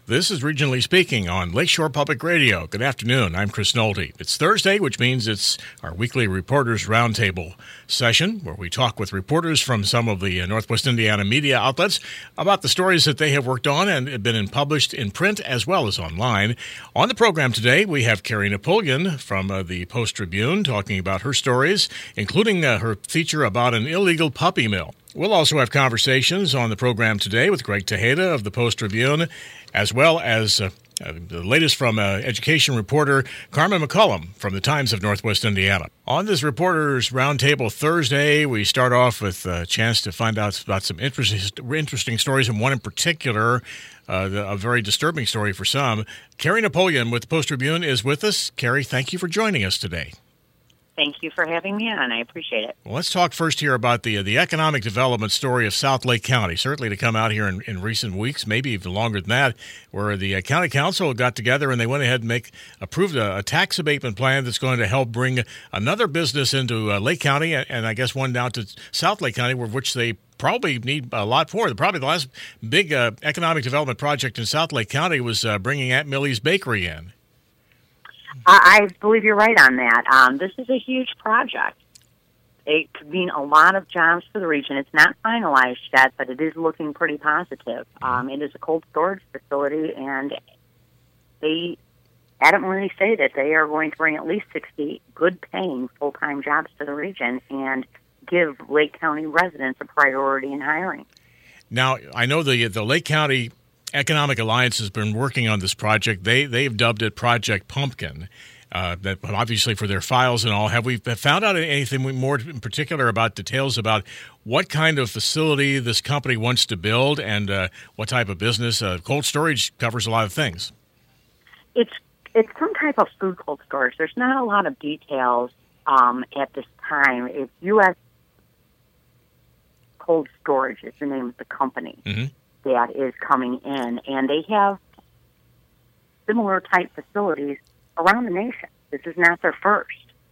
This is Regionally Speaking on Lakeshore Public Radio. Good afternoon. I'm Chris Nolte. It's Thursday, which means it's our weekly Reporters Roundtable session where we talk with reporters from some of the Northwest Indiana media outlets about the stories that they have worked on and have been published in print as well as online. On the program today, we have Carrie Napoleon from the Post-Tribune talking about her stories, including her feature about an illegal puppy mill. We'll also have conversations on the program today with Greg Tejeda of the Post-Tribune, as well as the latest from education reporter Carmen McCullum from the Times of Northwest Indiana. On this Reporters Roundtable Thursday, we start off with a chance to find out about some interesting stories, and one in particular, a very disturbing story for some. Carrie Napoleon with the Post-Tribune is with us. Carrie, thank you for joining us today. Thank you for having me on. I appreciate it. Well, let's talk first here about the economic development story of South Lake County, certainly to come out here in recent weeks, maybe even longer than that, where the county council got together and they went ahead and approved a tax abatement plan that's going to help bring another business into Lake County and I guess one down to South Lake County, which they probably need a lot more. Probably the last big economic development project in South Lake County was bringing Aunt Millie's Bakery in. I believe you're right on that. This is a huge project. It could mean a lot of jobs for the region. It's not finalized yet, but it is looking pretty positive. It is a cold storage facility, and they adamantly say that they are going to bring at least 60 good-paying full-time jobs to the region and give Lake County residents a priority in hiring. Now, I know the Lake County Economic Alliance has been working on this project. They've dubbed it Project Pumpkin, that obviously for their files and all. Have we found out anything more in particular about details about what kind of facility this company wants to build and what type of business? Cold storage covers a lot of things. It's some type of food cold storage. There's not a lot of details at this time. It's U.S. Cold Storage is the name of the company. Mm-hmm. That is coming in, and they have similar type facilities around the nation. This is not their first.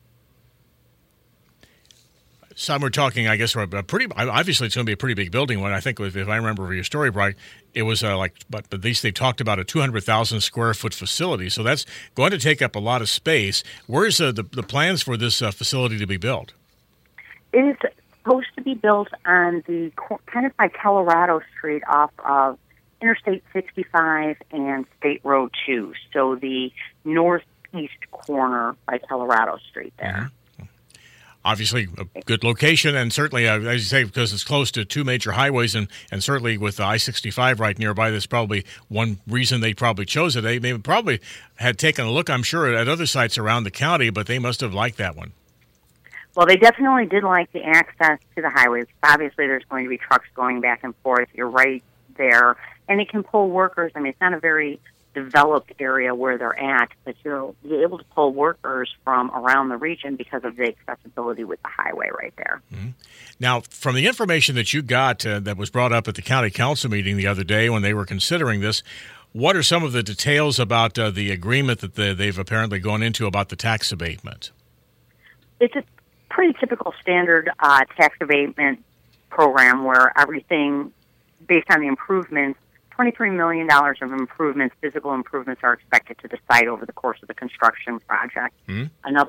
Some we're talking, I guess, obviously it's going to be a pretty big building one. I think, if I remember your story right, it was but at least they talked about a 200,000 square foot facility. So that's going to take up a lot of space. Where's the plans for this facility to be built? It is supposed to be built on the kind of by Colorado Street off of Interstate 65 and State Road 2, so the northeast corner by Colorado Street there. Mm-hmm. Obviously, a good location, and certainly, as you say, because it's close to two major highways, and certainly with the I-65 right nearby, that's probably one reason they probably chose it. They probably had taken a look, I'm sure, at other sites around the county, but they must have liked that one. Well, they definitely did like the access to the highways. Obviously, there's going to be trucks going back and forth. You're right there. And it can pull workers. I mean, it's not a very developed area where they're at, but you'll be able to pull workers from around the region because of the accessibility with the highway right there. Mm-hmm. Now, from the information that you got that was brought up at the county council meeting the other day when they were considering this, what are some of the details about the agreement that they've apparently gone into about the tax abatement? It's a pretty typical standard tax abatement program where everything based on the improvements, $23 million of improvements, physical improvements are expected to the site over the course of the construction project. Mm-hmm.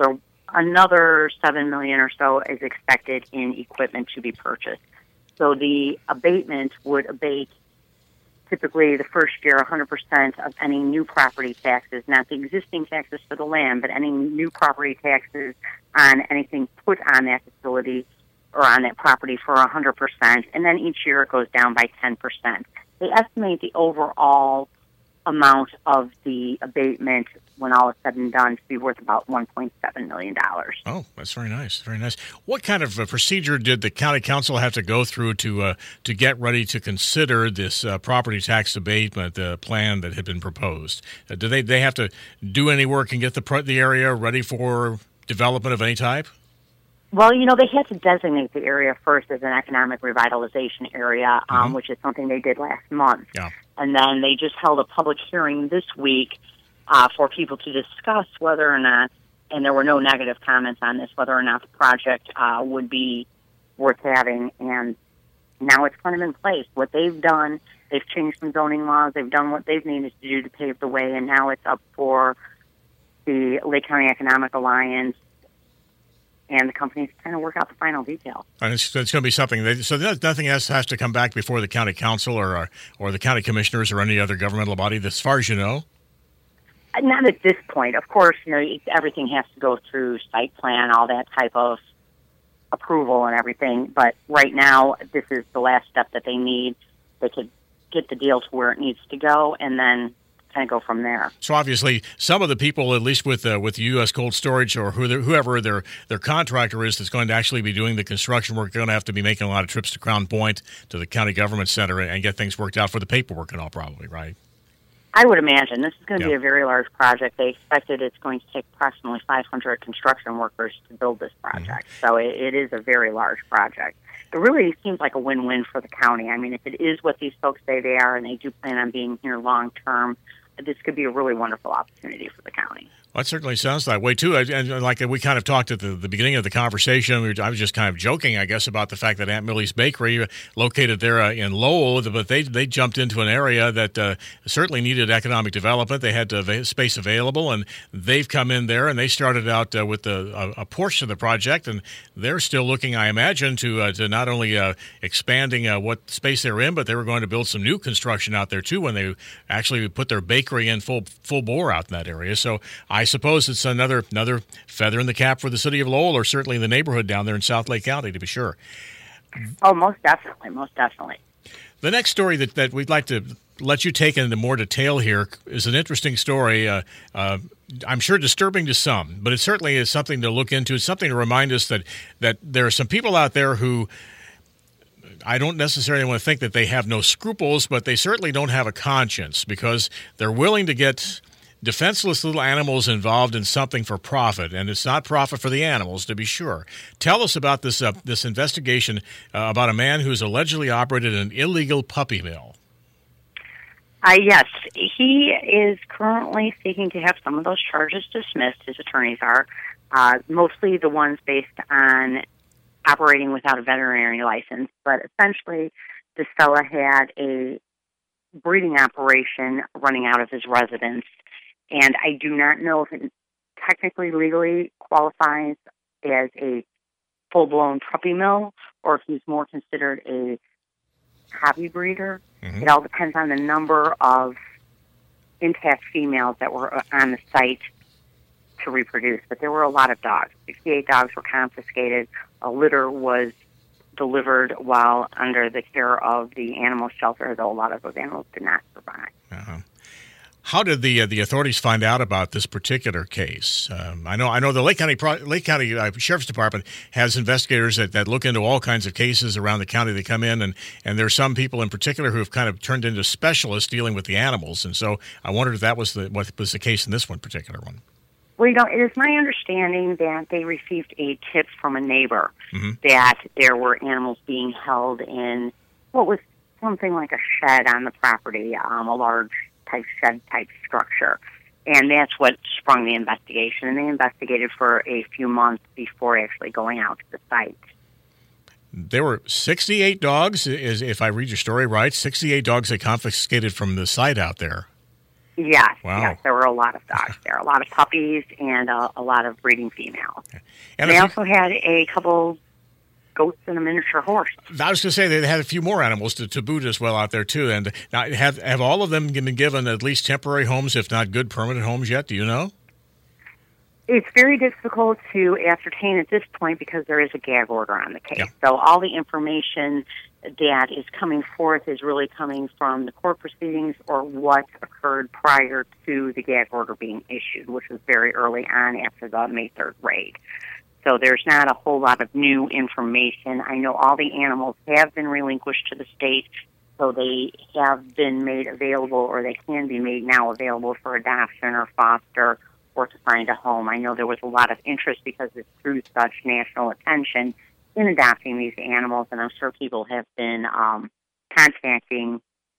Another $7 million or so is expected in equipment to be purchased. So the abatement would abate typically the first year 100% of any new property taxes, not the existing taxes for the land, but any new property taxes on anything put on that facility or on that property for 100%, and then each year it goes down by 10%. They estimate the overall amount of the abatement, when all is said and done, to be worth about $1.7 million. Oh, that's very nice. Very nice. What kind of procedure did the county council have to go through to get ready to consider this property tax abatement plan that had been proposed? Did they have to do any work and get the area ready for development of any type? Well, they had to designate the area first as an economic revitalization area, which is something they did last month. Yeah. And then they just held a public hearing this week for people to discuss whether or not, and there were no negative comments on this, whether or not the project would be worth having. And now it's kind of in place. What they've done They've changed some zoning laws. They've done what they've needed to do to pave the way, and now it's up for the Lake County Economic Alliance and the companies to kind of work out the final details. And it's going to be something. So nothing else has to come back before the county council or the county commissioners or any other governmental body, as far as you know? Not at this point. Of course, everything has to go through site plan, all that type of approval and everything. But right now, this is the last step that they need. They could get the deal to where it needs to go, and then kind of go from there. So obviously, some of the people, at least with U.S. Cold Storage or whoever their contractor is that's going to actually be doing the construction work, they're going to have to be making a lot of trips to Crown Point, to the county government center, and get things worked out for the paperwork and all, probably, right? I would imagine. This is going to be a very large project. They expected it's going to take approximately 500 construction workers to build this project. So it is a very large project. It really seems like a win-win for the county. I mean, if it is what these folks say they are and they do plan on being here long-term, this could be a really wonderful opportunity for the county. Well, it certainly sounds that way, too. And like we kind of talked at the beginning of the conversation, I was just kind of joking, I guess, about the fact that Aunt Millie's Bakery, located there in Lowell, but they jumped into an area that certainly needed economic development. They had space available, and they've come in there, and they started out with a portion of the project, and they're still looking, I imagine, to not only expanding what space they're in, but they were going to build some new construction out there, too, when they actually put their bakery in full bore out in that area. So I suppose it's another feather in the cap for the city of Lowell, or certainly the neighborhood down there in South Lake County, to be sure. Oh, most definitely, most definitely. The next story that we'd like to let you take into more detail here is an interesting story. I'm sure disturbing to some, but it certainly is something to look into. It's something to remind us that there are some people out there who, I don't necessarily want to think that they have no scruples, but they certainly don't have a conscience, because they're willing to get defenseless little animals involved in something for profit, and it's not profit for the animals, to be sure. Tell us about this investigation about a man who's allegedly operated an illegal puppy mill. Yes, he is currently seeking to have some of those charges dismissed. His attorneys are, mostly the ones based on operating without a veterinary license. But essentially, this fella had a breeding operation running out of his residence. And I do not know if it technically legally qualifies as a full-blown puppy mill, or if he's more considered a hobby breeder. Mm-hmm. It all depends on the number of intact females that were on the site to reproduce. But there were a lot of dogs. 68 dogs were confiscated. A litter was delivered while under the care of the animal shelter, though a lot of those animals did not survive. Uh-huh. How did the authorities find out about this particular case? I know the Lake County Sheriff's Department has investigators that look into all kinds of cases around the county. They come in, and there are some people in particular who have kind of turned into specialists dealing with the animals. And so I wondered if that was what was the case in this one particular one. Well, it is my understanding that they received a tip from a neighbor that there were animals being held in what was something like a shed on the property, a large shed-type structure. And that's what sprung the investigation. And they investigated for a few months before actually going out to the site. There were 68 dogs, if I read your story right, 68 dogs they confiscated from the site out there. Yes, wow. Yes, there were a lot of dogs there, a lot of puppies and a lot of breeding females. And they also had a couple goats and a miniature horse. I was going to say they had a few more animals to boot as well out there too. And now, have all of them been given at least temporary homes, if not good permanent homes yet? Do you know? It's very difficult to ascertain at this point because there is a gag order on the case. Yeah. So all the information that is coming forth is really coming from the court proceedings or what occurred prior to the gag order being issued, which was very early on after the May 3rd raid. So there's not a whole lot of new information. I know all the animals have been relinquished to the state, so they have been made available, or they can be made now available for adoption or foster or to find a home. I know there was a lot of interest because it drew such national attention in adopting these animals, and I'm sure people have been contacting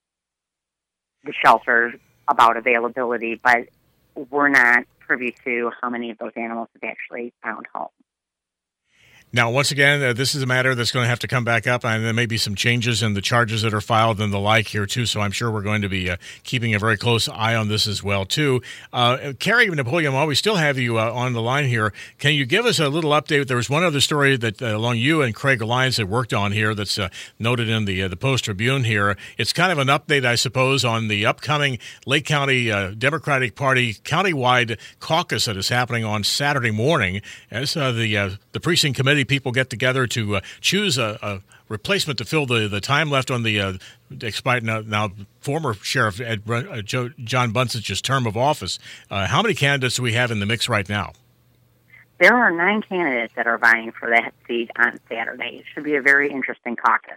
the shelter about availability, but we're not privy to how many of those animals have actually found homes. Now, once again, this is a matter that's going to have to come back up, and there may be some changes in the charges that are filed and the like here, too, so I'm sure we're going to be keeping a very close eye on this as well, too. Carrie Napoleon, while we still have you on the line here, can you give us a little update? There was one other story that along you and Craig Alliance had worked on here that's noted in the Post-Tribune here. It's kind of an update, I suppose, on the upcoming Lake County Democratic Party countywide caucus that is happening on Saturday morning as the precinct committee people get together to choose a replacement to fill the time left on the expired now former Sheriff John Bunce's term of office. How many candidates do we have in the mix right now? There are 9 candidates that are vying for that seat on Saturday. It should be a very interesting caucus.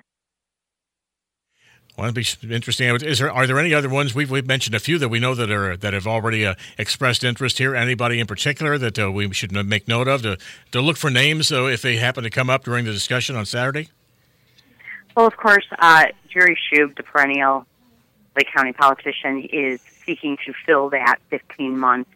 Well, it'd be interesting. Are there any other ones? We've mentioned a few that we know that have already expressed interest here. Anybody in particular that we should make note of to look for names if they happen to come up during the discussion on Saturday? Well, of course, Jerry Shube, the perennial Lake County politician, is seeking to fill that 15 months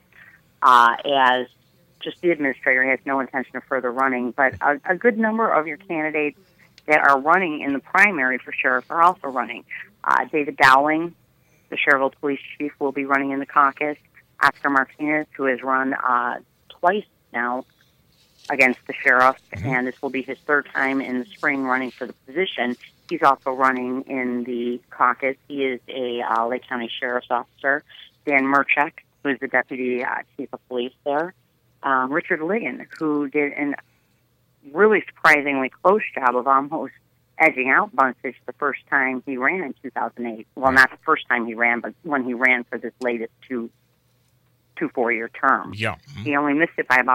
as just the administrator. He has no intention of further running, but a good number of your candidates that are running in the primary for sheriff are also running. David Dowling, the Cherville Police Chief, will be running in the caucus. Oscar Martinez, who has run twice now against the sheriff, and this will be his 3rd time in the spring running for the position. He's also running in the caucus. He is a Lake County Sheriff's Officer. Dan Murchek, who is the Deputy Chief of Police there. Richard Ligon, who did an really surprisingly close job of almost edging out Buncich the first time he ran in 2008. Well, not the first time he ran, but when he ran for this latest two 4-year term. Yeah. He only missed it by about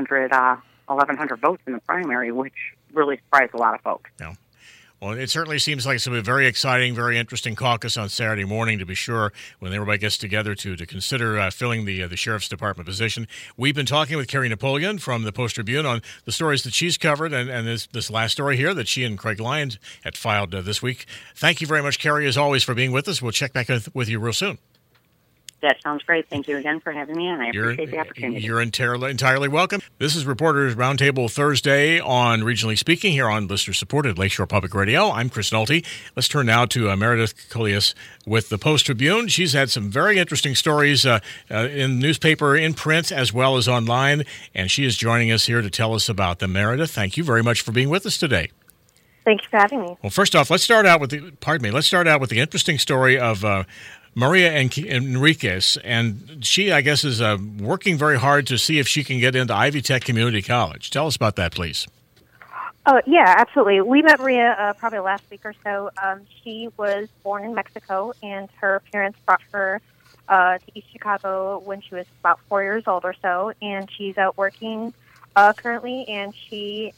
1,100 votes in the primary, which really surprised a lot of folks. Yeah. Well, it certainly seems like it's a very exciting, very interesting caucus on Saturday morning, to be sure, when everybody gets together to consider filling the Sheriff's Department position. We've been talking with Carrie Napoleon from the Post-Tribune on the stories that she's covered, and this last story here that she and Craig Lyons had filed this week. Thank you very much, Carrie, as always, for being with us. We'll check back with you real soon. That sounds great. Thank you again for having me, and I appreciate the opportunity. You're entirely welcome. This is Reporters Roundtable Thursday on Regionally Speaking here on listener-supported Lakeshore Public Radio. I'm Chris Nolte. Let's turn now to Meredith Colias with the Post-Tribune. She's had some very interesting stories in newspaper, in print, as well as online, and she is joining us here to tell us about them. Meredith, thank you very much for being with us today. Thank you for having me. Well, first off, let's start out with the interesting story of Maria Enriquez, and she, I guess, is working very hard to see if she can get into Ivy Tech Community College. Tell us about that, please. Yeah, absolutely. We met Maria probably last week or so. She was born in Mexico, and her parents brought her to East Chicago when she was about 4 years old or so, and she's out working currently, and she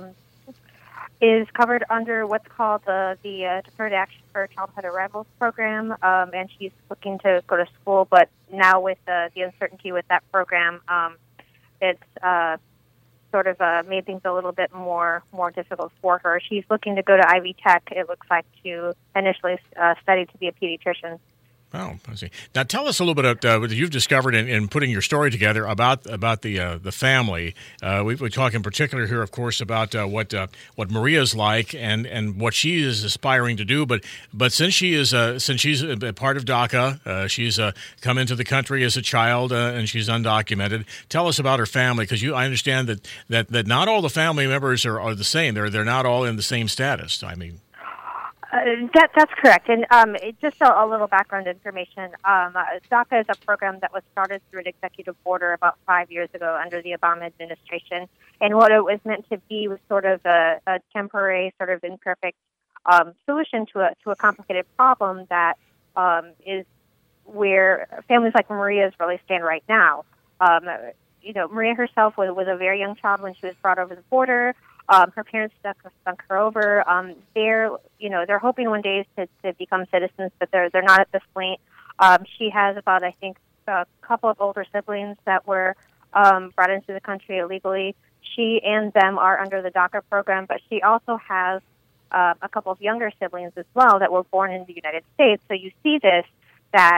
is covered under what's called the Deferred Action for Childhood Arrivals program, and she's looking to go to school, but now with the uncertainty with that program, it's sort of made things a little bit more difficult for her. She's looking to go to Ivy Tech, it looks like, to initially study to be a pediatrician. Oh, I see. Now, tell us a little bit about what you've discovered in putting your story together about the family. We talk in particular here, of course, about what Maria's like and what she is aspiring to do. But since she's a part of DACA, she's come into the country as a child and she's undocumented. Tell us about her family, because I understand that not all the family members are the same. They're not all in the same status. I mean. That's correct. And just a little background information. DACA is a program that was started through an executive order about 5 years ago under the Obama administration. And what it was meant to be was sort of a temporary, sort of imperfect solution to a complicated problem that is where families like Maria's really stand right now. Maria herself was a very young child when she was brought over the border. Her parents sunk her over. They're hoping one day to become citizens, but they're not at this point. She has about, I think, a couple of older siblings that were brought into the country illegally. She and them are under the DACA program, but she also has a couple of younger siblings as well that were born in the United States. So you see this, that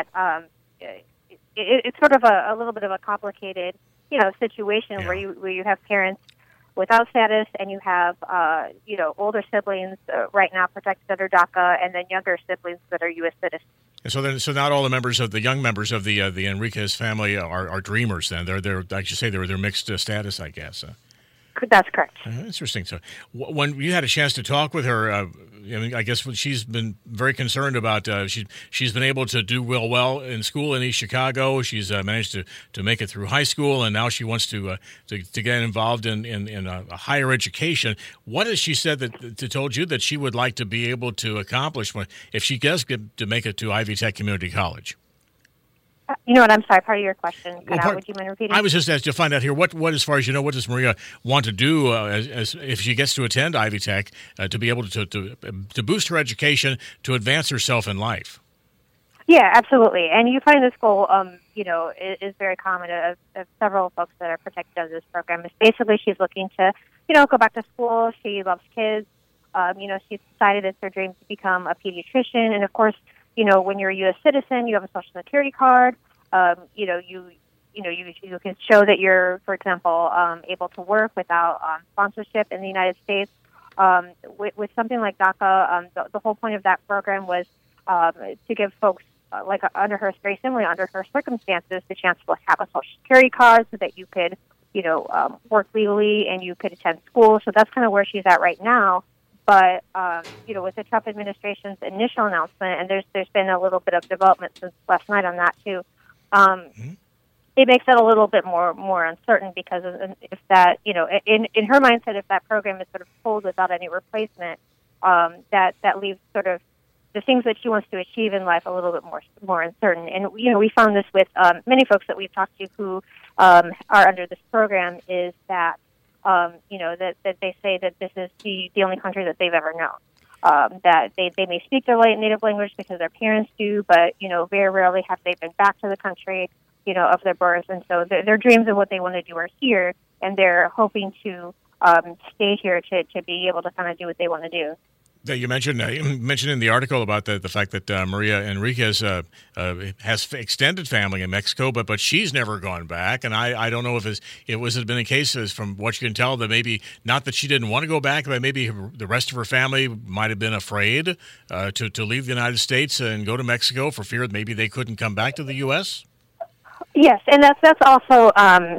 it's sort of a little bit of a complicated, situation where you have parents without status, and you have, older siblings right now protected under DACA, and then younger siblings that are U.S. citizens. And so not all the young members of the Enriquez family are dreamers. Then they're like you say they're mixed status, I guess. That's correct. Interesting. So, when you had a chance to talk with her, I guess she's been very concerned about. She's been able to do well in school in East Chicago. She's managed to make it through high school, and now she wants to get involved in a higher education. What has she said that told you that she would like to be able to accomplish if she does get to make it to Ivy Tech Community College? You know what? I'm sorry. Part of your question cut out. Would you mind repeating? I was just asked to find out here what as far as you know, what does Maria want to do as if she gets to attend Ivy Tech to be able to boost her education, to advance herself in life? Yeah, absolutely. And you find this goal, is very common of several folks that are protected under this program. It's basically she's looking to, go back to school. She loves kids. She's decided it's her dream to become a pediatrician, and of course, when you're a U.S. citizen, you have a Social Security card. You can show that you're, for example, able to work without sponsorship in the United States. With something like DACA, the whole point of that program was to give folks very similarly under her circumstances, the chance to have a Social Security card so that you could, work legally and you could attend school. So that's kind of where she's at right now. But, with the Trump administration's initial announcement, and there's been a little bit of development since last night on that, too, it makes it a little bit more uncertain because if that, in her mindset, if that program is sort of pulled without any replacement, that leaves sort of the things that she wants to achieve in life a little bit more uncertain. And, we found this with many folks that we've talked to who are under this program is that, that they say that this is the only country that they've ever known. That they may speak their native language because their parents do, but, very rarely have they been back to the country, of their birth. And so their dreams and what they want to do are here, and they're hoping to stay here to be able to kind of do what they want to do. You mentioned in the article about the fact that Maria Enriquez has extended family in Mexico, but she's never gone back. And I don't know if it has been a case, as from what you can tell, that maybe not that she didn't want to go back, but maybe the rest of her family might have been afraid to leave the United States and go to Mexico for fear that maybe they couldn't come back to the U.S. Yes, and that's also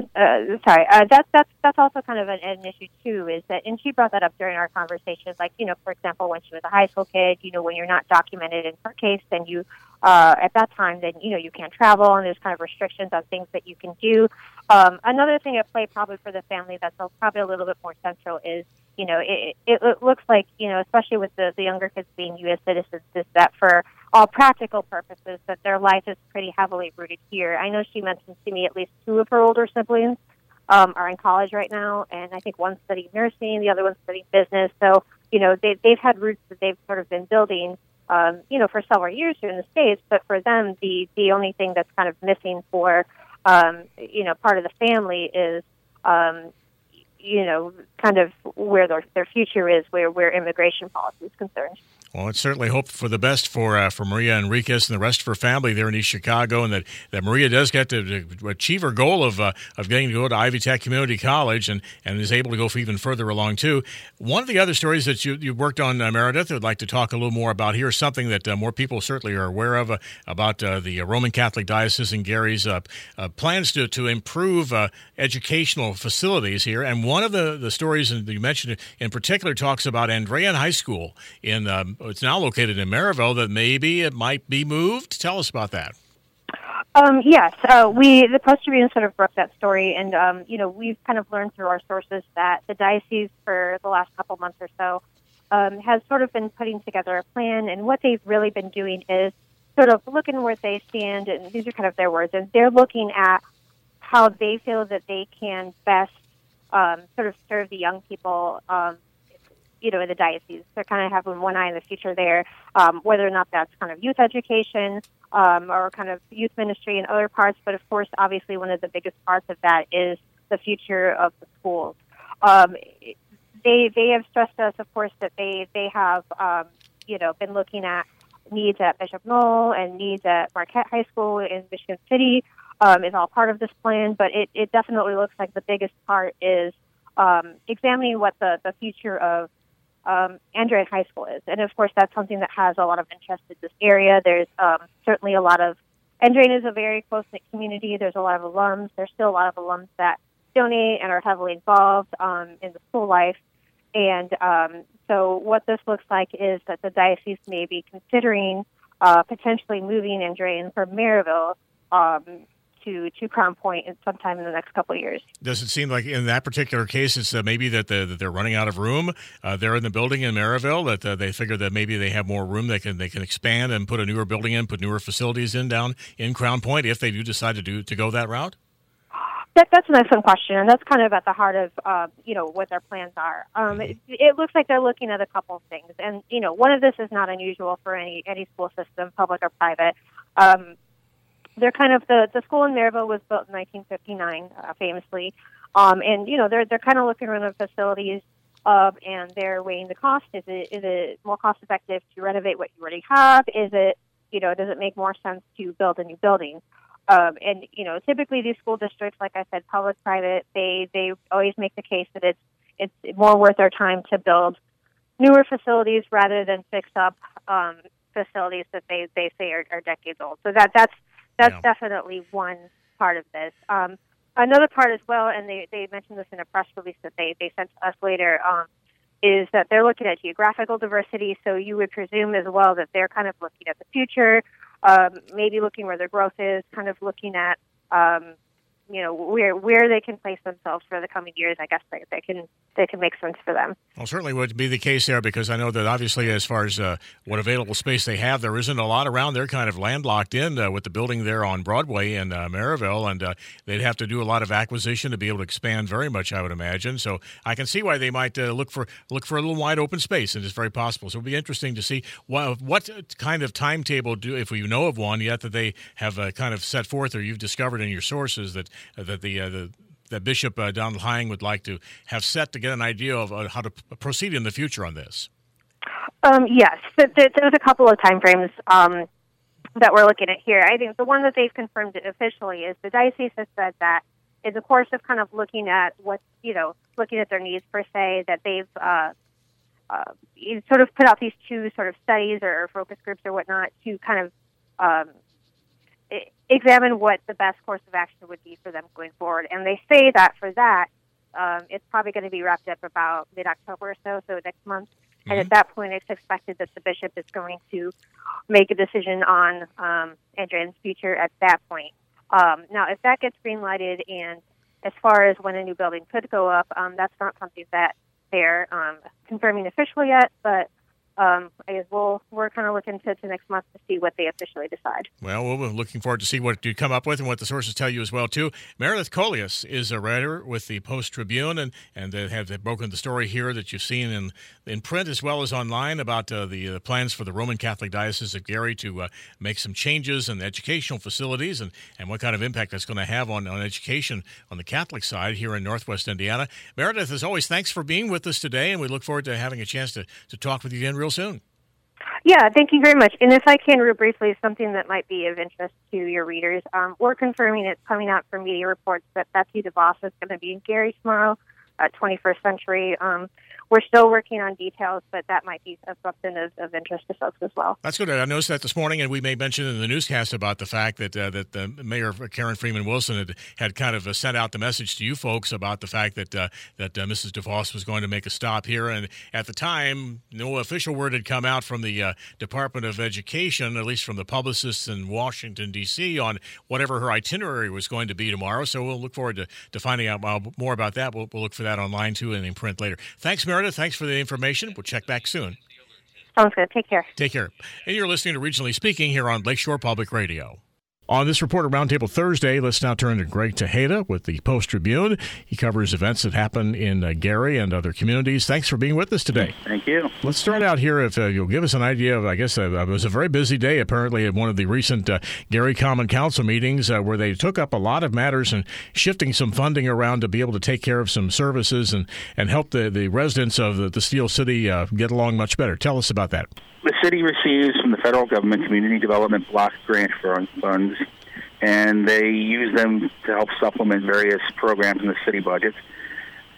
that's also kind of an issue too. Is that, and she brought that up during our conversation. Like, for example, when she was a high school kid, when you're not documented in her case, then you at that time, then you can't travel, and there's kind of restrictions on things that you can do. Another thing at play probably for the family that's probably a little bit more central is, it looks like, especially with the younger kids being U.S. citizens, is that for all practical purposes, that their life is pretty heavily rooted here. I know she mentioned to me at least two of her older siblings are in college right now, and I think one's studying nursing, the other one's studying business. So, they've had roots that they've sort of been building, for several years here in the States, but for them, the only thing that's kind of missing for, part of the family is, kind of where their future is, where immigration policy is concerned. Well, let's certainly hope for the best for Maria Enriquez and the rest of her family there in East Chicago, and that Maria does get to achieve her goal of getting to go to Ivy Tech Community College and is able to go even further along, too. One of the other stories that you worked on, Meredith, I'd like to talk a little more about here is something that more people certainly are aware of, about the Roman Catholic Diocese in Gary's plans to improve educational facilities here. And one of the stories that you mentioned in particular talks about Andrean High School in it's now located in Maryville, that maybe it might be moved. Tell us about that. Yes, the Post-Tribune sort of broke that story, and we've kind of learned through our sources that the diocese for the last couple months or so has sort of been putting together a plan, and what they've really been doing is sort of looking where they stand, and these are kind of their words, and they're looking at how they feel that they can best sort of serve the young people in the diocese. They're kind of having one eye in the future there, whether or not that's kind of youth education or kind of youth ministry and other parts. But of course, obviously, one of the biggest parts of that is the future of the schools. They have stressed to us, of course, that they have been looking at needs at Bishop Knoll and needs at Marquette High School in Michigan City is all part of this plan. But it definitely looks like the biggest part is examining what the future of Andrean High School is. And, of course, that's something that has a lot of interest in this area. There's certainly a lot of Andrean is a very close-knit community. There's a lot of alums. There's still a lot of alums that donate and are heavily involved in the school life. And so what this looks like is that the diocese may be considering potentially moving Andrean from Maryville to Crown Point sometime in the next couple of years. Does it seem like in that particular case it's maybe that they're running out of room there in the building in Maryville, that they figure that maybe they have more room, they can expand and put a newer building in, put newer facilities in down in Crown Point if they do decide to go that route? That's an excellent question, and that's kind of at the heart of what their plans are. It looks like they're looking at a couple of things, and one of this is not unusual for any school system, public or private. They're kind of the school in Maryville was built in 1959, famously, and they're kind of looking around the facilities, and they're weighing the cost. Is it more cost effective to renovate what you already have? Is it does it make more sense to build a new building? And typically these school districts, like I said, public, private, they always make the case that it's more worth their time to build newer facilities rather than fix up facilities that they say are decades old. So that's definitely one part of this. Another part as well, and they mentioned this in a press release that they sent to us later, is that they're looking at geographical diversity. So you would presume as well that they're kind of looking at the future, maybe looking where their growth is, kind of looking at where they can place themselves for the coming years. I guess they can make sense for them. Well, certainly would be the case there, because I know that obviously as far as what available space they have, there isn't a lot around. They're kind of landlocked in with the building there on Broadway in Maryville, and they'd have to do a lot of acquisition to be able to expand very much, I would imagine. So I can see why they might look for a little wide open space, and it's very possible. So it'll be interesting to see what kind of timetable if we know of one yet that they have kind of set forth, or you've discovered in your sources that Bishop Donald Hying would like to have set to get an idea of how to proceed in the future on this. Yes, there's a couple of timeframes that we're looking at here. I think the one that they've confirmed officially is the diocese has said that in the course of kind of looking at looking at their needs per se, that they've sort of put out these two sort of studies or focus groups or whatnot to kind of examine what the best course of action would be for them going forward. And they say that for that, it's probably going to be wrapped up about mid-October or so next month. Mm-hmm. And at that point, it's expected that the bishop is going to make a decision on Andrean's future at that point. Now, if that gets green-lighted, and as far as when a new building could go up, that's not something that they're confirming officially yet, but I guess we're kind of looking to next month to see what they officially decide. Well, we're looking forward to see what you come up with and what the sources tell you as well, too. Meredith Coleus is a writer with the Post-Tribune, and they have broken the story here that you've seen in print as well as online about the plans for the Roman Catholic Diocese of Gary to make some changes in educational facilities and what kind of impact that's going to have on education on the Catholic side here in Northwest Indiana. Meredith, as always, thanks for being with us today, and we look forward to having a chance to talk with you again real soon. Yeah, thank you very much. And if I can, real briefly, something that might be of interest to your readers, we're confirming it's coming out from media reports that Betsy DeVos is going to be in Gary tomorrow at 21st Century. We're still working on details, but that might be something of interest to folks as well. That's good. I noticed that this morning, and we may mention in the newscast about the fact that Mayor Karen Freeman Wilson had kind of sent out the message to you folks about the fact that Mrs. DeVos was going to make a stop here. And at the time, no official word had come out from the Department of Education, at least from the publicists in Washington, D.C., on whatever her itinerary was going to be tomorrow. So we'll look forward to finding out more about that. We'll look for that online, too, and in print later. Thanks, Meredith. Thanks for the information. We'll check back soon. Sounds good. Take care. Take care. And you're listening to Regionally Speaking here on Lakeshore Public Radio. On this Reporter Roundtable Thursday, let's now turn to Greg Tejeda with the Post-Tribune. He covers events that happen in Gary and other communities. Thanks for being with us today. Thank you. Let's start out here. If you'll give us an idea of, I guess, it was a very busy day, apparently, at one of the recent Gary Common Council meetings where they took up a lot of matters and shifting some funding around to be able to take care of some services and help the residents of the Steel City get along much better. Tell us about that. The city receives from the federal government community development block grant funds, and they use them to help supplement various programs in the city budget.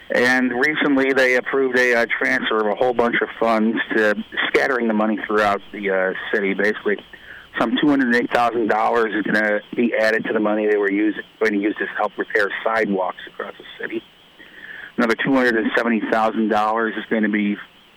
And recently they approved a transfer of a whole bunch of funds to scattering the money throughout the city. Basically, some $208,000 is going to be added to the money they were going to use to help repair sidewalks across the city. Another $270,000 is going to be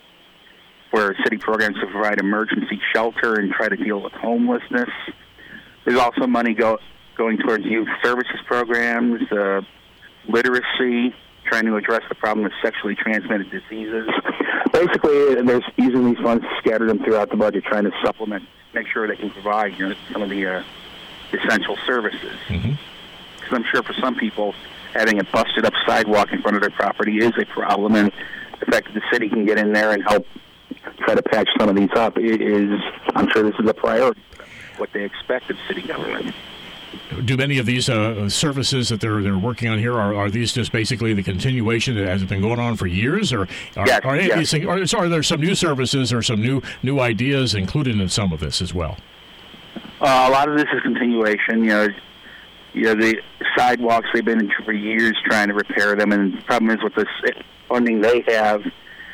for city programs to provide emergency shelter and try to deal with homelessness. There's also money going towards youth services programs, literacy, trying to address the problem of sexually transmitted diseases. Basically, there's using these funds to scatter them throughout the budget, trying to supplement, make sure they can provide some of the essential services. Because I'm sure for some people, having a busted-up sidewalk in front of their property is a problem, and the fact that the city can get in there and help try to patch some of these up is, I'm sure this is a priority for them, what they expect of city government. Do many of these services that they're working on here, are these just basically the continuation that has been going on for years, or are there some new services or some new ideas included in some of this as well? A lot of this is continuation. The sidewalks, they've been for years trying to repair them, and the problem is with this funding they have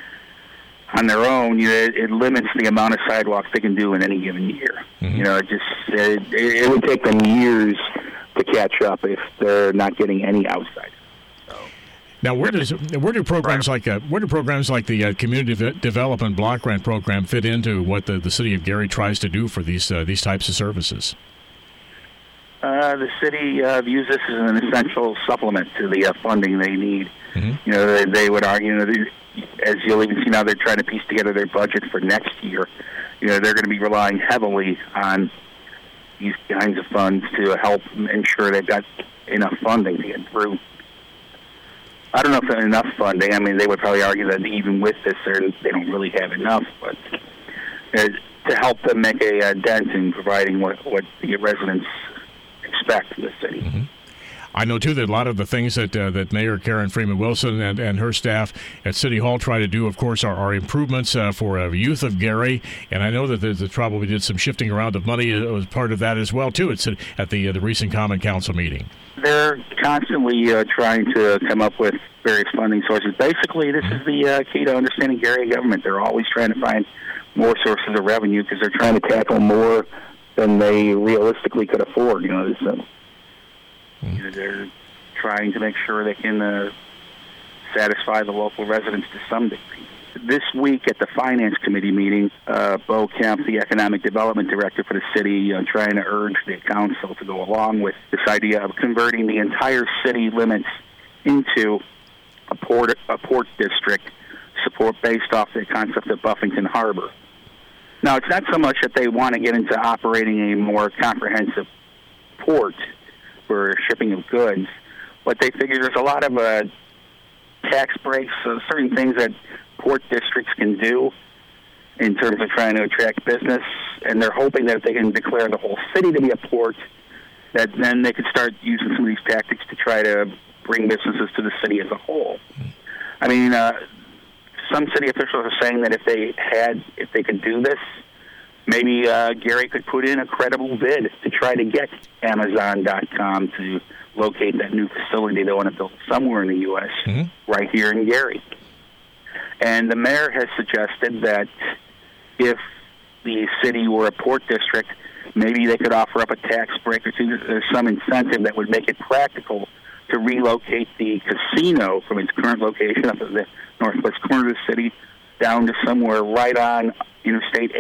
on their own, it limits the amount of sidewalks they can do in any given year. It would take them years to catch up if they're not getting any outside. Now, where do programs like the Community Development Block Grant Program fit into what the city of Gary tries to do for these types of services? The city views this as an essential supplement to the funding they need. They would argue, as you'll even see now, they're trying to piece together their budget for next year. They're going to be relying heavily on these kinds of funds to help ensure they've got enough funding to get through. I don't know if there's enough funding. I mean, they would probably argue that even with this, they don't really have enough, but to help them make a dent in providing what the residents expect from the city. I know, too, that a lot of the things that Mayor Karen Freeman Wilson and her staff at City Hall try to do, of course, are improvements for youth of Gary. And I know that they probably did some shifting around of money as part of that as well, too, at the recent Common Council meeting. They're constantly trying to come up with various funding sources. Basically, this is the key to understanding Gary government. They're always trying to find more sources of revenue because they're trying to tackle more than they realistically could afford. They're trying to make sure they can satisfy the local residents to some degree. This week at the Finance Committee meeting, Bo Kemp, the Economic Development Director for the city, trying to urge the council to go along with this idea of converting the entire city limits into a port district support based off the concept of Buffington Harbor. Now, it's not so much that they want to get into operating a more comprehensive port for shipping of goods, but they figure there's a lot of tax breaks, certain things that port districts can do in terms of trying to attract business, and they're hoping that if they can declare the whole city to be a port, that then they could start using some of these tactics to try to bring businesses to the city as a whole. I mean, some city officials are saying that if they could do this, maybe Gary could put in a credible bid to try to get Amazon.com to locate that new facility they want to build somewhere in the U.S., right here in Gary. And the mayor has suggested that if the city were a port district, maybe they could offer up a tax break or two. There's some incentive that would make it practical to relocate the casino from its current location up at the northwest corner of the city down to somewhere right on Interstate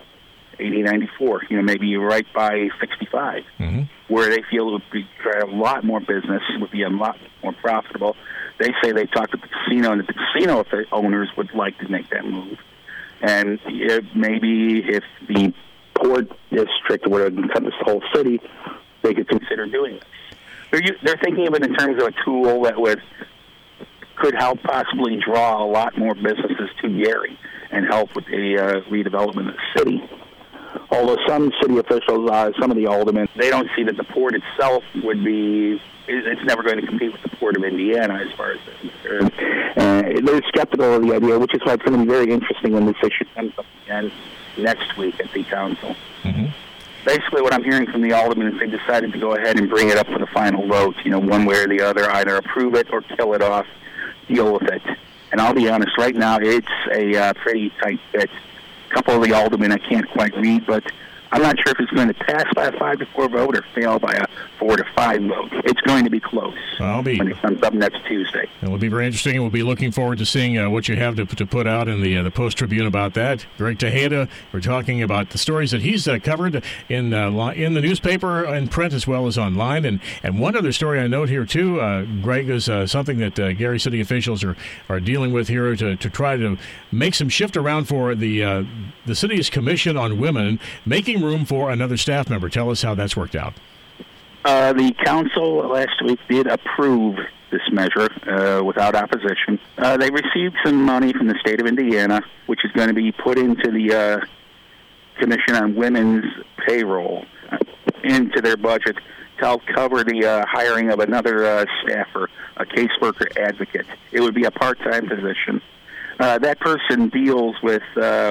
8094, maybe right by 65, where they feel it would be a lot more business, would be a lot more profitable. They say they talked to the casino, and that the casino owners would like to make that move. And maybe if the port district were to encompass the whole city, they could consider doing this. They're thinking of it in terms of a tool that could help possibly draw a lot more businesses to Gary and help with the redevelopment of the city. Although some city officials, some of the aldermen, they don't see that the port itself it's never going to compete with the Port of Indiana as far as they're concerned. They're skeptical of the idea, which is why it's going to be very interesting when this issue comes up again next week at the council. Basically, what I'm hearing from the aldermen is they decided to go ahead and bring it up for the final vote, one way or the other, either approve it or kill it off, deal with it. And I'll be honest, right now it's a pretty tight fit. A couple of the aldermen I can't quite read, but I'm not sure if it's going to pass by a 5-4 vote or fail by a 4-5 vote. It's going to be close when it comes up next Tuesday. It will be very interesting, and we'll be looking forward to seeing what you have to put out in the Post-Tribune about that. Greg Tejeda, we're talking about the stories that he's covered in the newspaper and print as well as online. And one other story I note here, too, Greg, is something that Gary City officials are dealing with here to try to make some shift around for the city's Commission on Women, making room for another staff member. Tell us how that's worked out. The council last week did approve this measure without opposition. They received some money from the state of Indiana, which is going to be put into the Commission on Women's payroll, into their budget to help cover the hiring of another staffer, a caseworker advocate. It would be a part-time position. That person deals with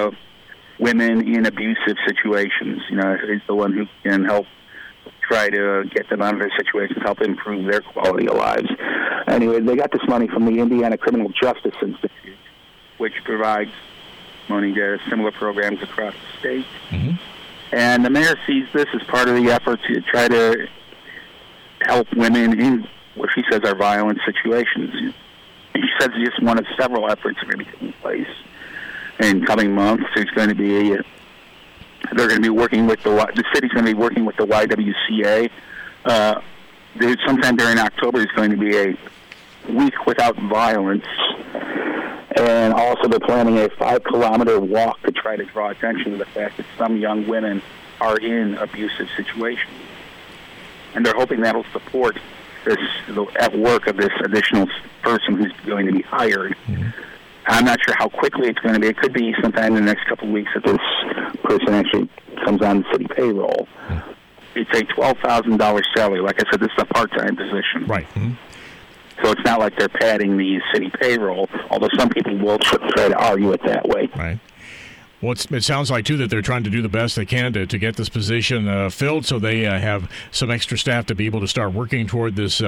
women in abusive situations. Is the one who can help try to get them out of their situations, help improve their quality of lives. Anyway, they got this money from the Indiana Criminal Justice Institute, which provides money to similar programs across the state. Mm-hmm. And the mayor sees this as part of the effort to try to help women in what she says are violent situations. And she says it's just one of several efforts that are going to be taking place. In coming months, they're going to be working with the city's going to be working with the YWCA. Sometime during October is going to be a week without violence, and also they're planning a 5-kilometer walk to try to draw attention to the fact that some young women are in abusive situations, and they're hoping that'll support the work of this additional person who's going to be hired. Mm-hmm. I'm not sure how quickly it's going to be. It could be sometime in the next couple of weeks that this person actually comes on the city payroll. Mm-hmm. It's a $12,000 salary. Like I said, this is a part-time position. Right. Mm-hmm. So it's not like they're padding the city payroll, although some people will try to argue it that way. Right. Well, it sounds like, too, that they're trying to do the best they can to get this position filled so they have some extra staff to be able to start working toward this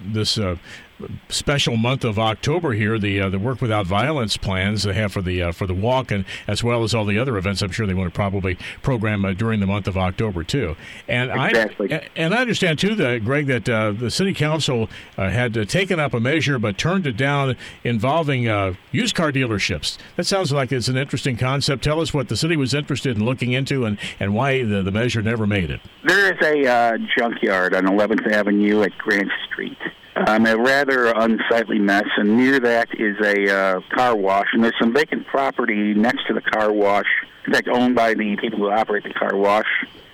special month of October here, the Work Without Violence plans they have for the walk, and as well as all the other events I'm sure they want to probably program during the month of October, too. And exactly. I understand, too, Greg, that the City Council had taken up a measure but turned it down involving used car dealerships. That sounds like it's an interesting concept. Tell us what the city was interested in looking into and why the measure never made it. There is a junkyard on 11th Avenue at Grant Street. A rather unsightly mess, and near that is a car wash, and there's some vacant property next to the car wash, in fact, owned by the people who operate the car wash.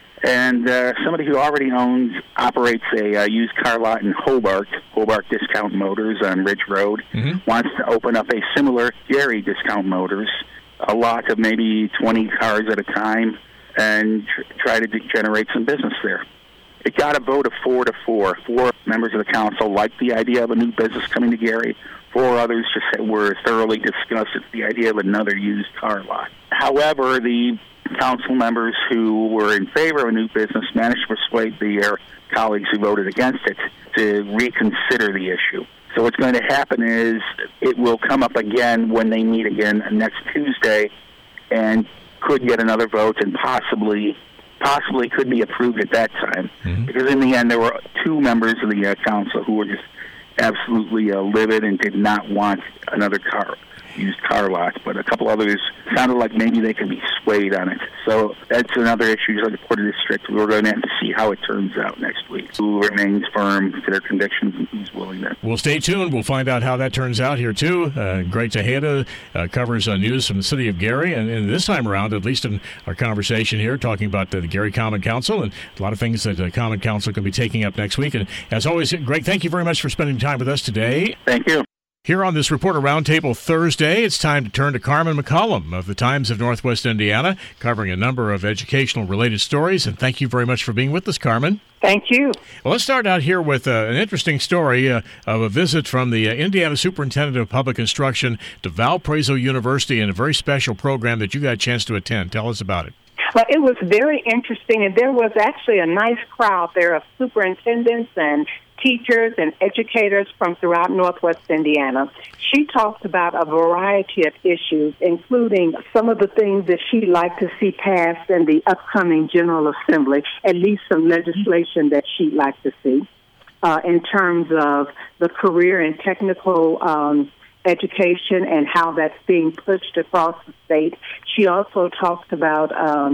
And somebody who already operates a used car lot in Hobart Discount Motors on Ridge Road, wants to open up a similar Gary Discount Motors, a lot of maybe 20 cars at a time, and try to generate some business there. It got a vote of 4-4. 4 members of the council liked the idea of a new business coming to Gary. 4 others just were thoroughly disgusted with the idea of another used car lot. However, the council members who were in favor of a new business managed to persuade their colleagues who voted against it to reconsider the issue. So what's going to happen is it will come up again when they meet again next Tuesday and could get another vote and possibly could be approved at that time. Mm-hmm. Because in the end, there were 2 members of the council who were just absolutely livid and did not want another used car lot. But a couple others sounded like maybe they could be swayed on it. So that's another issue like the Porter District. We're going to have to see how it turns out next week. Who remains firm to their convictions and who's willing to. Well, stay tuned. We'll find out how that turns out here, too. Greg Tejeda covers news from the city of Gary. And this time around, at least in our conversation here, talking about the Gary Common Council and a lot of things that the Common Council can be taking up next week. And as always, Greg, thank you very much for spending time with us today. Thank you. Here on this Reporter Roundtable Thursday, it's time to turn to Carmen McCollum of the Times of Northwest Indiana, covering a number of educational-related stories. And thank you very much for being with us, Carmen. Thank you. Well, let's start out here with an interesting story of a visit from the Indiana Superintendent of Public Instruction to Valparaiso University and a very special program that you got a chance to attend. Tell us about it. Well, it was very interesting, and there was actually a nice crowd there of superintendents and teachers and educators from throughout Northwest Indiana. She talked about a variety of issues, including some of the things that she'd like to see passed in the upcoming General Assembly, at least some legislation that she'd like to see in terms of the career and technical education and how that's being pushed across the state. She also talked about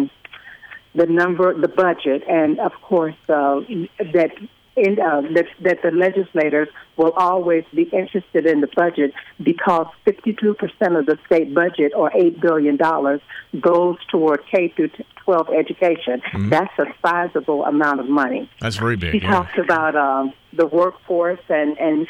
the budget, and of course that the legislators will always be interested in the budget because 52% of the state budget, or $8 billion, goes toward K through 12 education. Mm-hmm. That's a sizable amount of money. That's very big. She talks about the workforce and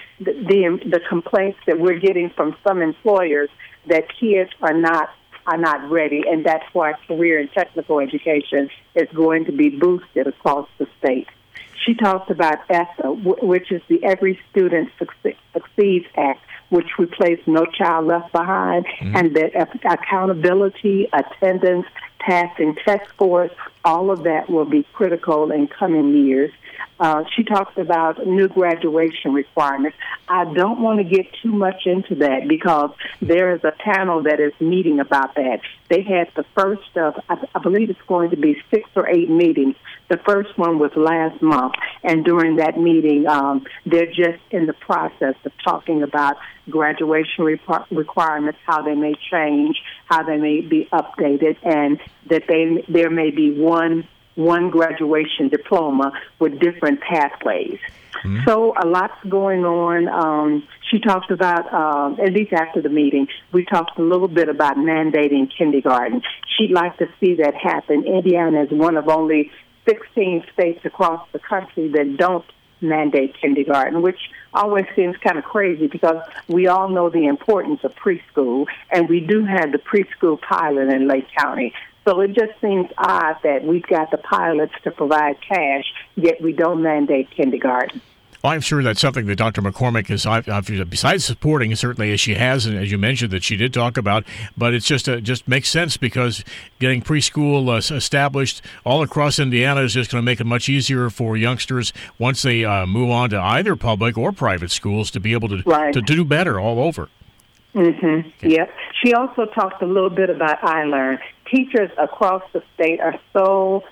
the complaints that we're getting from some employers that kids are not ready, and that's why career and technical education is going to be boosted across the state. She talked about ESSA, which is the Every Student Succeeds Act, which replaced No Child Left Behind, and that accountability, attendance, passing test scores, all of that will be critical in coming years. She talked about new graduation requirements. I don't want to get too much into that because there is a panel that is meeting about that. They had the first of, I believe it's going to be 6 or 8 meetings. The first one was last month, and during that meeting, they're just in the process of talking about graduation requirements, how they may change, how they may be updated, and that there may be one graduation diploma with different pathways. Mm-hmm. So a lot's going on. She talked about, at least after the meeting, we talked a little bit about mandating kindergarten. She'd like to see that happen. Indiana is one of only 16 states across the country that don't mandate kindergarten, which always seems kind of crazy because we all know the importance of preschool, and we do have the preschool pilot in Lake County. So it just seems odd that we've got the pilots to provide cash, yet we don't mandate kindergarten. Well, I'm sure that's something that Dr. McCormick is, besides supporting, certainly as she has, and as you mentioned that she did talk about, but it's just makes sense because getting preschool established all across Indiana is just going to make it much easier for youngsters once they move on to either public or private schools to be able to do better all over. Mm-hmm. Okay. Yep. She also talked a little bit about iLearn. Teachers across the state are so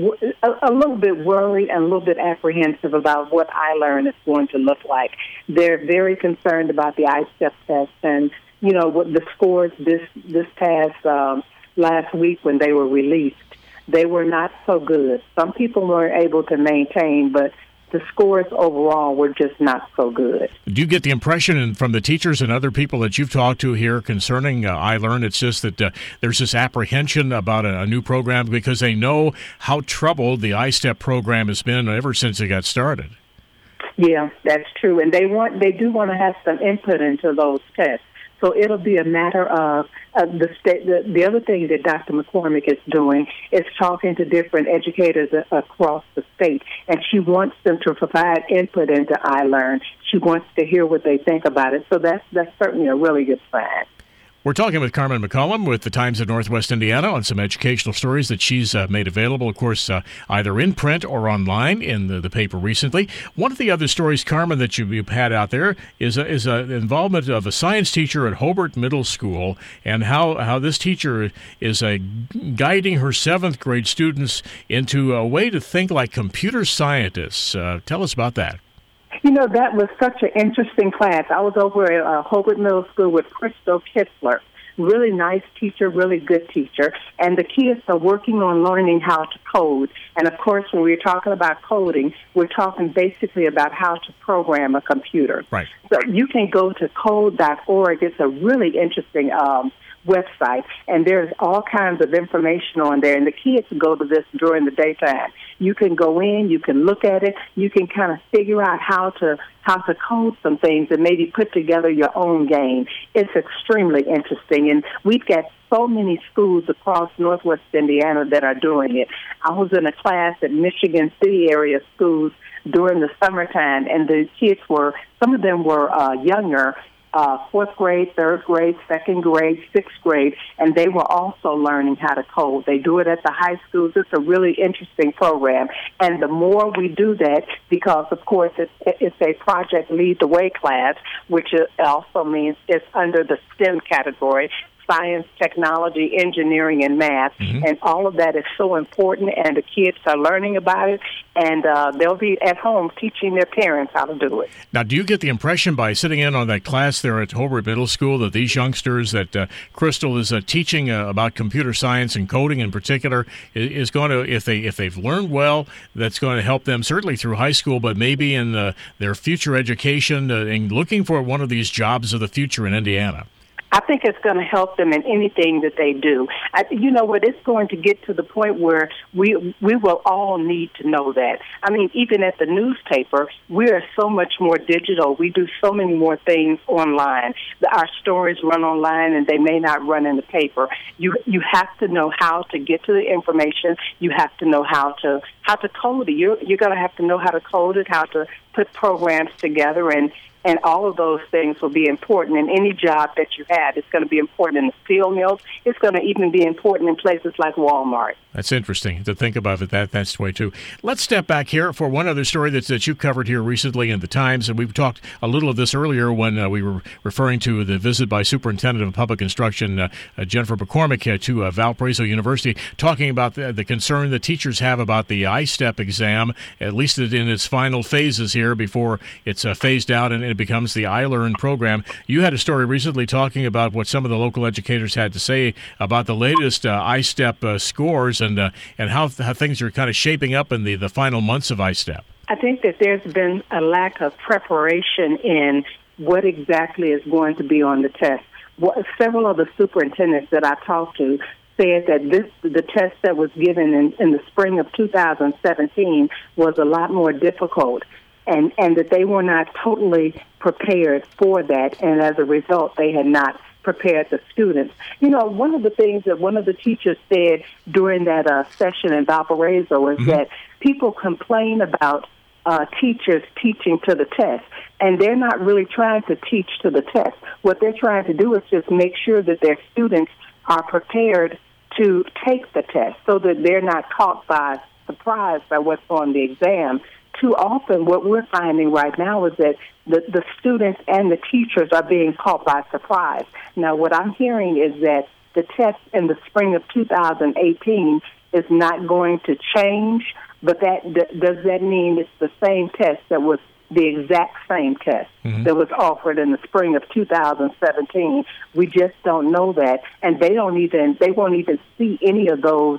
a little bit worried and a little bit apprehensive about what iLearn is going to look like. They're very concerned about the ISTEP test, and what the scores this past last week when they were released, they were not so good. Some people were able to maintain, but the scores overall were just not so good. Do you get the impression from the teachers and other people that you've talked to here concerning iLearn, it's just that there's this apprehension about a new program because they know how troubled the ISTEP program has been ever since it got started? Yeah, that's true. And they do want to have some input into those tests. So it'll be a matter of the state. The other thing that Dr. McCormick is doing is talking to different educators across the state, and she wants them to provide input into iLearn. She wants to hear what they think about it. So that's certainly a really good sign. We're talking with Carmen McCollum with the Times of Northwest Indiana on some educational stories that she's made available, of course, either in print or online in the paper recently. One of the other stories, Carmen, that you've had out there is an involvement of a science teacher at Hobart Middle School and how this teacher is guiding her 7th grade students into a way to think like computer scientists. Tell us about that. That was such an interesting class. I was over at Hobart Middle School with Crystal Kitzler. Really nice teacher, really good teacher. And the kids are working on learning how to code. And, of course, when we're talking about coding, we're talking basically about how to program a computer. Right. So you can go to code.org. It's a really interesting website, and there's all kinds of information on there, and the kids go to this during the daytime. You can go in, you can look at it, you can kind of figure out how to code some things and maybe put together your own game. It's extremely interesting, and we've got so many schools across Northwest Indiana that are doing it. I was in a class at Michigan City area schools during the summertime, and the kids some of them were younger, fourth grade, third grade, second grade, sixth grade, and they were also learning how to code. They do it at the high schools. It's a really interesting program. And the more we do that, because, of course, it's a Project Lead the Way class, which also means it's under the STEM category, science, technology, engineering, and math. And all of that is so important, and the kids are learning about it, and they'll be at home teaching their parents how to do it. Now, do you get the impression by sitting in on that class there at Hobart Middle School that these youngsters that Crystal is teaching about computer science and coding in particular is going to, if they've learned well, that's going to help them certainly through high school, but maybe in their future education and looking for one of these jobs of the future in Indiana? I think it's going to help them in anything that they do. You know what? It's going to get to the point where we will all need to know that. I mean, even at the newspaper, we are so much more digital. We do so many more things online. Our stories run online, and they may not run in the paper. You have to know how to get to the information. You have to know how to code it. You're going to have to know how to code it, how to put programs together, and all of those things will be important in any job that you have. It's going to be important in the steel mills. It's going to even be important in places like Walmart. That's interesting to think about it that's the way, too. Let's step back here for one other story that you covered here recently in the Times, and we've talked a little of this earlier when we were referring to the visit by Superintendent of Public Instruction, Jennifer McCormick, to Valparaiso University, talking about the concern that teachers have about the I-STEP exam, at least in its final phases here before it's phased out and it becomes the iLearn program. You had a story recently talking about what some of the local educators had to say about the latest I-STEP scores and how things are kind of shaping up in the final months of I-STEP. I think that there's been a lack of preparation in what exactly is going to be on the test. Several of the superintendents that I talked to said that the test that was given in the spring of 2017 was a lot more difficult, and that they were not totally prepared for that, and as a result, they had not prepared the students. You know, one of the things that one of the teachers said during that session in Valparaiso is that people complain about teachers teaching to the test, and they're not really trying to teach to the test. What they're trying to do is just make sure that their students are prepared to take the test so that they're not caught by surprise by what's on the exam. Too often what we're finding right now is that the students and the teachers are being caught by surprise. Now, what I'm hearing is that the test in the spring of 2018 is not going to change, but does that mean it's the same test that was the exact same test that was offered in the spring of 2017? We just don't know that, and they won't even see any of those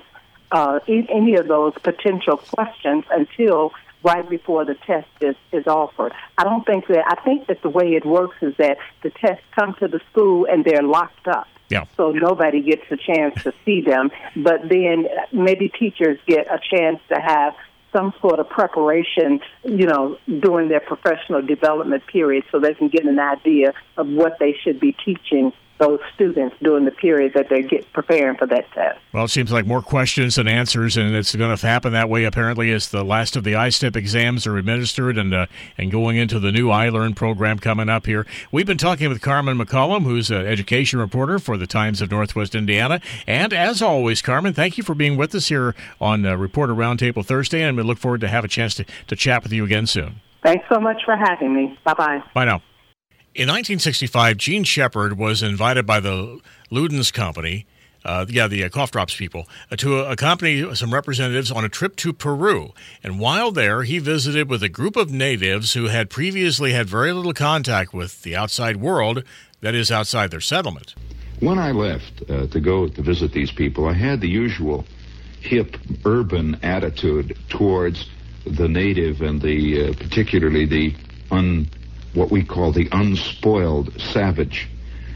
potential questions until right before the test is offered. I think that the way it works is that the tests come to the school and they're locked up. Yeah. So nobody gets a chance to see them, but then maybe teachers get a chance to have some sort of preparation, during their professional development period so they can get an idea of what they should be teaching those students during the period that they get preparing for that test. Well, it seems like more questions than answers, and it's going to happen that way apparently as the last of the I-STEP exams are administered and going into the new iLearn program coming up here. We've been talking with Carmen McCollum, who's an education reporter for the Times of Northwest Indiana. And as always, Carmen, thank you for being with us here on Reporter Roundtable Thursday, and we look forward to have a chance to chat with you again soon. Thanks so much for having me. Bye-bye. Bye now. In 1965, Gene Shepard was invited by the Ludens Company, the cough drops people, to accompany some representatives on a trip to Peru. And while there, he visited with a group of natives who had previously had very little contact with the outside world, that is, outside their settlement. When I left to go to visit these people, I had the usual hip, urban attitude towards the native and the particularly what we call the unspoiled savage,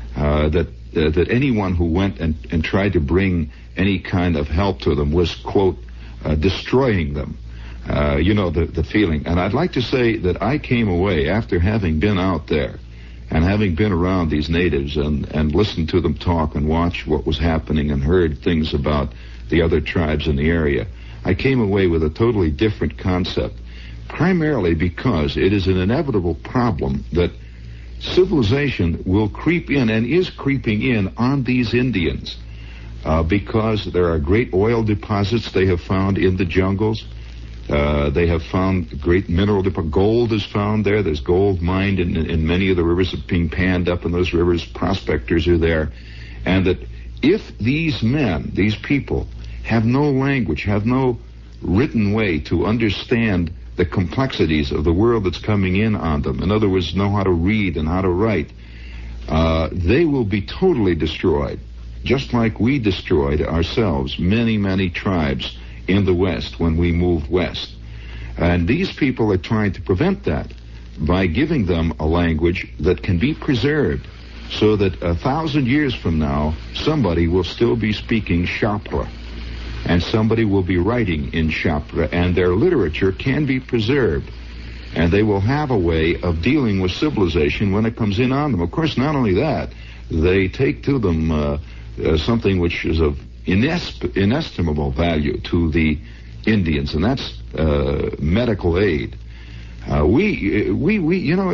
that anyone who went and tried to bring any kind of help to them was, quote, destroying them. The feeling. And I'd like to say that I came away after having been out there and having been around these natives and listened to them talk and watch what was happening and heard things about the other tribes in the area. I came away with a totally different concept, primarily because it is an inevitable problem that civilization will creep in and is creeping in on these Indians because there are great oil deposits they have found in the jungles. They have found great mineral deposits. Gold is found there. There's gold mined in many of the rivers being panned up in those rivers. Prospectors are there. And that if these men, these people, have no language, have no written way to understand the complexities of the world that's coming in on them, in other words, know how to read and how to write, they will be totally destroyed, just like we destroyed ourselves, many, many tribes in the West when we moved west. And these people are trying to prevent that by giving them a language that can be preserved so that 1,000 years from now, somebody will still be speaking Shapra, and somebody will be writing in Shapra, and their literature can be preserved, and they will have a way of dealing with civilization when it comes in on them. Of course, not only that, they take to them something which is of inestimable value to the Indians, and that's medical aid. You know,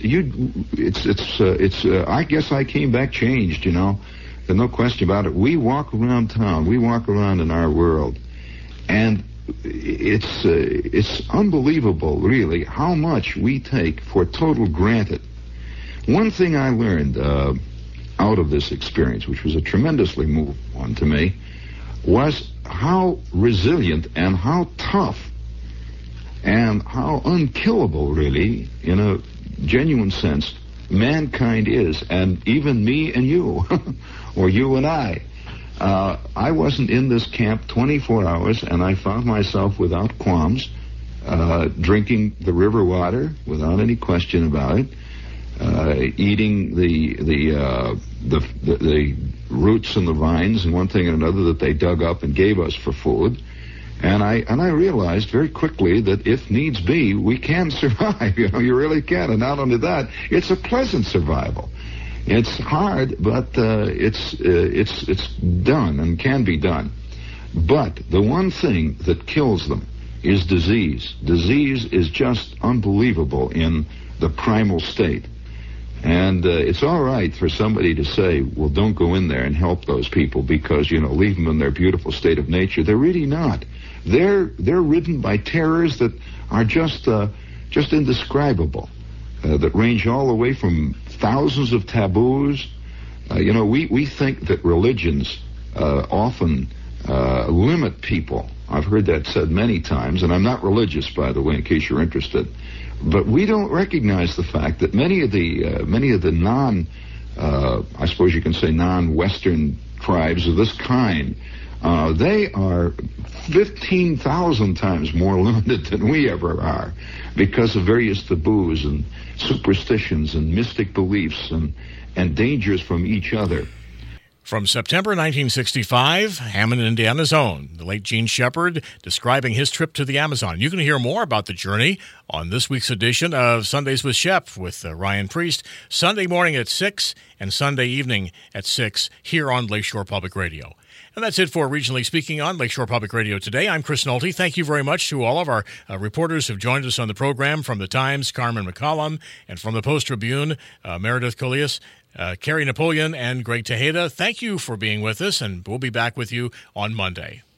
I guess I came back changed, you know. There's no question about it. We walk around town, we walk around in our world, and it's unbelievable, really, how much we take for total granted. One thing I learned out of this experience, which was a tremendously moving one to me, was how resilient and how tough and how unkillable, really, in a genuine sense, mankind is, and even me and you, or you and I. I wasn't in this camp 24 hours, and I found myself without qualms, drinking the river water without any question about it, eating the roots and the vines and one thing and another that they dug up and gave us for food. And I realized very quickly that if needs be, we can survive. You know, you really can. And not only that, it's a pleasant survival. It's hard, but it's done and can be done. But the one thing that kills them is disease. Disease is just unbelievable in the primal state. And it's all right for somebody to say, well, don't go in there and help those people because, you know, leave them in their beautiful state of nature. They're really not. They're ridden by terrors that are just indescribable, that range all the way from thousands of taboos. You know, we think that religions often limit people. I've heard that said many times, and I'm not religious, by the way, in case you're interested. But we don't recognize the fact that many of the I suppose you can say non-Western tribes of this kind, they are 15,000 times more limited than we ever are because of various taboos and superstitions and mystic beliefs and dangers from each other. From September 1965, Hammond, Indiana's own, the late Gene Shepard, describing his trip to the Amazon. You can hear more about the journey on this week's edition of Sundays with Shep with Ryan Priest, Sunday morning at 6 and Sunday evening at 6 here on Lakeshore Public Radio. And that's it for Regionally Speaking on Lakeshore Public Radio today. I'm Chris Nolte. Thank you very much to all of our reporters who've joined us on the program, from the Times, Carmen McCollum, and from the Post-Tribune, Meredith Colias, Carrie Napoleon, and Greg Tejeda. Thank you for being with us, and we'll be back with you on Monday.